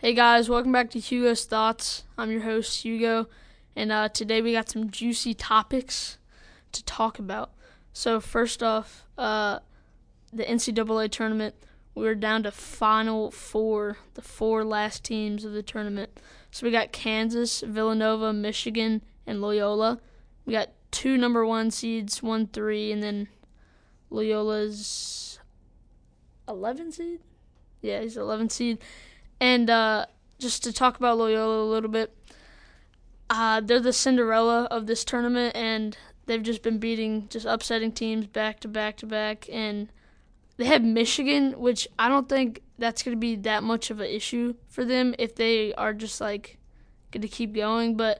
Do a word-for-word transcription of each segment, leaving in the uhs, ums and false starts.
Hey guys, welcome back to Hugo's Thoughts. I'm your host, Hugo, and uh, today we got some juicy topics to talk about. So first off, uh, the N C double A tournament, we were down to Final Four, the four last teams of the tournament. So we got Kansas, Villanova, Michigan, and Loyola. We got two number one seeds, one, three, and then Loyola's eleven seed? Yeah, he's eleven seed. And uh, just to talk about Loyola a little bit, uh, they're the Cinderella of this tournament, and they've just been beating, just upsetting teams back to back to back. And they have Michigan, which I don't think that's going to be that much of an issue for them if they are just like going to keep going. But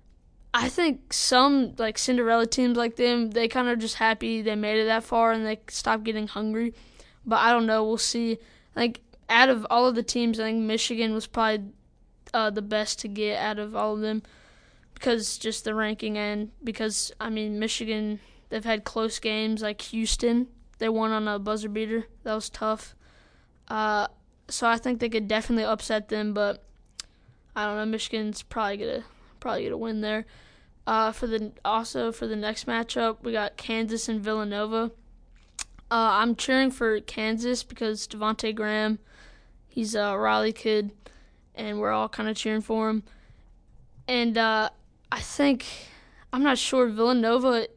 I think some like Cinderella teams like them, they kind of just happy they made it that far and they stop getting hungry. But I don't know. We'll see. Like, out of all of the teams, I think Michigan was probably uh, the best to get out of all of them because just the ranking and because, I mean, Michigan, they've had close games like Houston. They won on a buzzer beater. That was tough. Uh, so I think they could definitely upset them, but I don't know. Michigan's probably gonna probably gonna win there. Uh, for the also for the next matchup, we got Kansas and Villanova. Uh, I'm cheering for Kansas because Devontae Graham, he's a Raleigh kid, and we're all kind of cheering for him. And uh, I think, I'm not sure, Villanova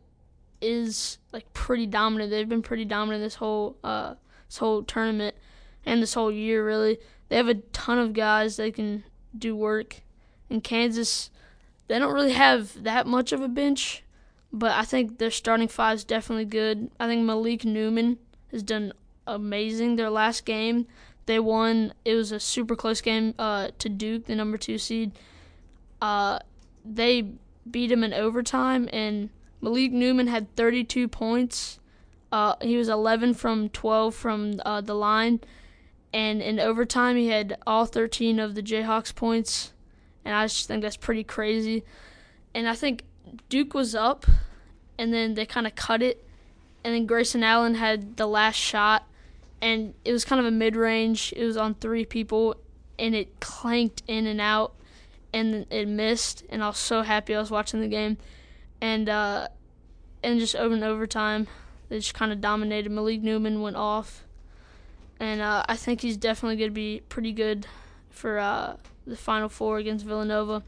is like pretty dominant. They've been pretty dominant this whole uh, this whole tournament and this whole year, really. They have a ton of guys that can do work. In Kansas, they don't really have that much of a bench, but I think their starting five is definitely good. I think Malik Newman has done amazing. Their last game, they won. It was a super close game uh, to Duke, the number two seed. Uh, they beat him in overtime, and Malik Newman had thirty-two points. Uh, he was eleven from twelve from uh, the line, and in overtime he had all thirteen of the Jayhawks points, and I just think that's pretty crazy. And I think Duke was up, and then they kind of cut it, and then Grayson Allen had the last shot, and it was kind of a mid-range. It was on three people, and it clanked in and out, and it missed, and I was so happy I was watching the game. And uh, and just over and overtime, they just kind of dominated. Malik Newman went off, and uh, I think he's definitely going to be pretty good for uh, the Final Four against Villanova.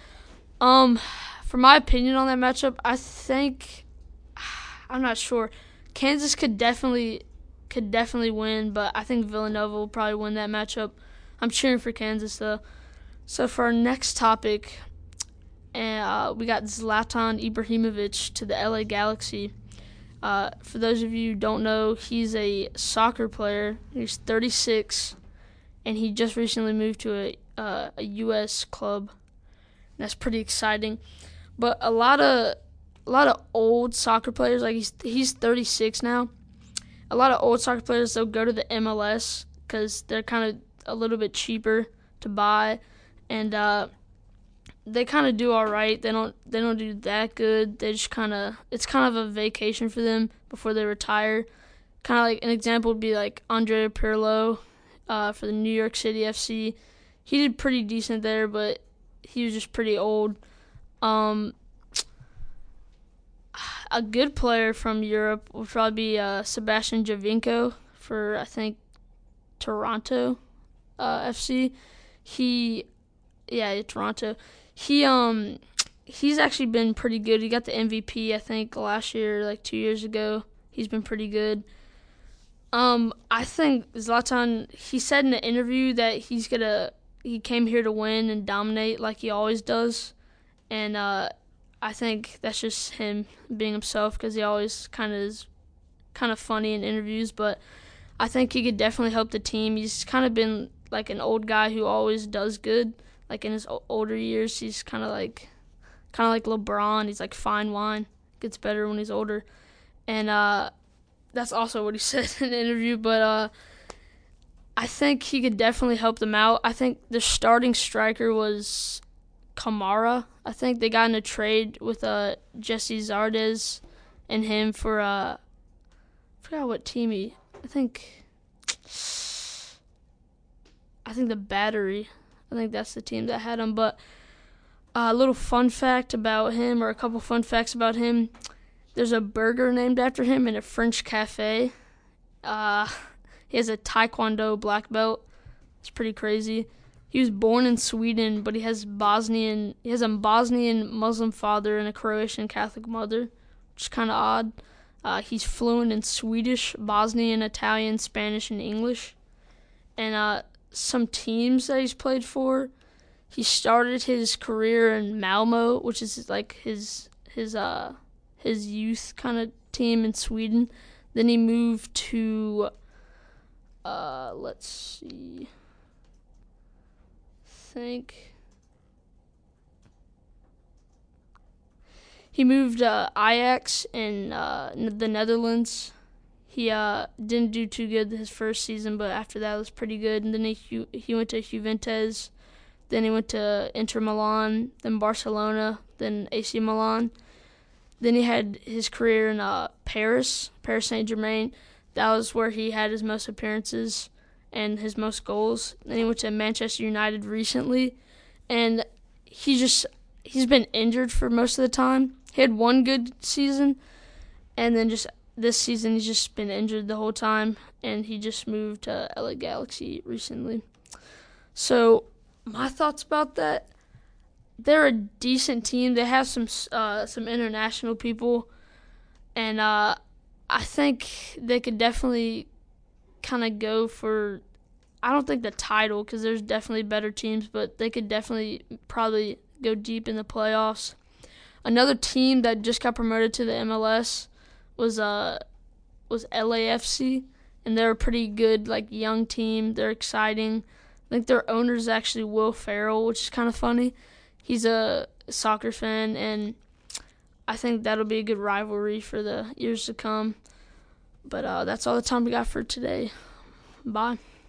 Um, for my opinion on that matchup, I think I'm not sure. Kansas could definitely could definitely win, but I think Villanova will probably win that matchup. I'm cheering for Kansas though. So for our next topic, uh, we got Zlatan Ibrahimovic to the L A Galaxy. Uh, for those of you who don't know, he's a soccer player. He's thirty-six, and he just recently moved to a uh, a U S club. That's pretty exciting. But a lot of a lot of old soccer players, like he's he's thirty-six now. A lot of old soccer players, they'll go to the M L S because they're kind of a little bit cheaper to buy, and uh, they kind of do all right. They don't they don't do that good. They just kind of it's kind of a vacation for them before they retire. Kind of like an example would be like Andre Pirlo uh, for the New York City F C. He did pretty decent there, but he was just pretty old. Um, a good player from Europe would probably be uh, Sebastian Giovinco for, I think, Toronto uh, F C. He, yeah, Toronto. He um, he's actually been pretty good. He got the M V P, I think, last year, like two years ago. He's been pretty good. Um, I think Zlatan, he said in an interview that he's gonna. He came here to win and dominate like he always does, and uh, I think that's just him being himself because he always kind of is kind of funny in interviews. But I think he could definitely help the team. He's kind of been like an old guy who always does good. Like in his o- older years, he's kind of like kind of like LeBron. He's like fine wine, gets better when he's older, and uh, that's also what he said in the interview. But uh, I think he could definitely help them out. I think the starting striker was Kamara. I think they got in a trade with uh, Jesse Zardes and him for, uh, I forgot what team he, I think, I think the Battery. I think that's the team that had him. But uh, a little fun fact about him, or a couple fun facts about him. There's a burger named after him in a French cafe. Uh, he has a Taekwondo black belt. It's pretty crazy. He was born in Sweden, but he has Bosnian. He has a Bosnian Muslim father and a Croatian Catholic mother, which is kind of odd. Uh, he's fluent in Swedish, Bosnian, Italian, Spanish, and English. And uh, some teams that he's played for. He started his career in Malmo, which is like his his uh his youth kind of team in Sweden. Then he moved to uh let's see, I think he moved uh, Ajax in uh, the Netherlands. He uh, didn't do too good his first season, but after that it was pretty good. And then he he went to Juventus. Then he went to Inter Milan, then Barcelona, then A C Milan. Then he had his career in uh, Paris, Paris Saint-Germain. That was where he had his most appearances and his most goals. Then he went to Manchester United recently, and he just he's been injured for most of the time. He had one good season, and then just this season he's just been injured the whole time, and he just moved to L A Galaxy recently. So my thoughts about that, they're a decent team. They have some uh, some international people, and uh, I think they could definitely kind of go for, I don't think the title, because there's definitely better teams, but they could definitely probably go deep in the playoffs. Another team that just got promoted to the M L S was uh was L A F C, and they're a pretty good like young team. They're exciting. I think their owner is actually Will Ferrell, which is kind of funny. He's a soccer fan, and I think that'll be a good rivalry for the years to come. But uh, that's all the time we got for today. Bye.